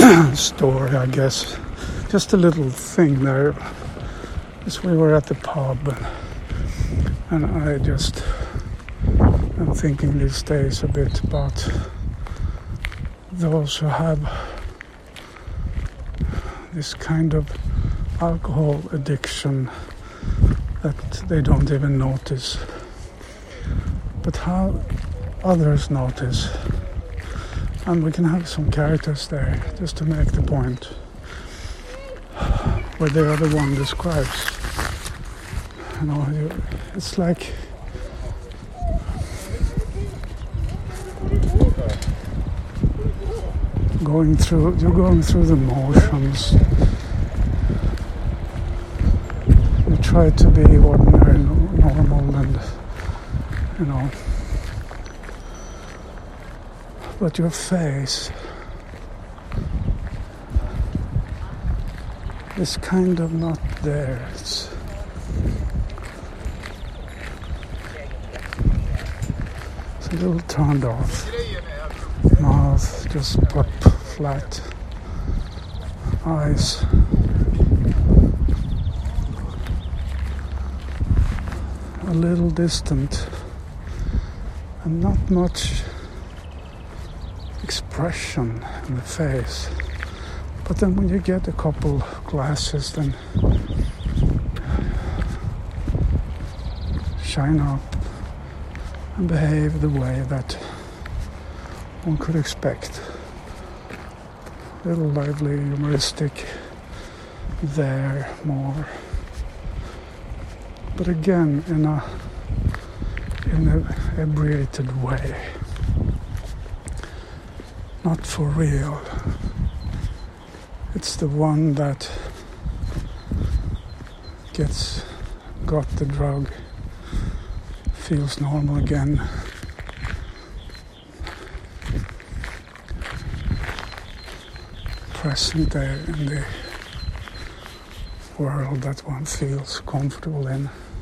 story, I guess. Just a little thing there. As we were at the pub, and I'm thinking these days a bit about those who have this kind of alcohol addiction that they don't even notice, but how others notice. And we can have some characters there just to make the point where the other one describes. It's like you're going through the motions. You try to be ordinary, normal, and but your face is kind of not there. It's a little turned off. Mouth just put flat. Eyes a little distant, and not much expression in the face. But then when you get a couple glasses, then shine up and behave the way that one could expect. A little lively, humoristic, there more. But again, in a abbreviated way. Not for real. It's the one that got the drug, feels normal again. Present there in the world that one feels comfortable in.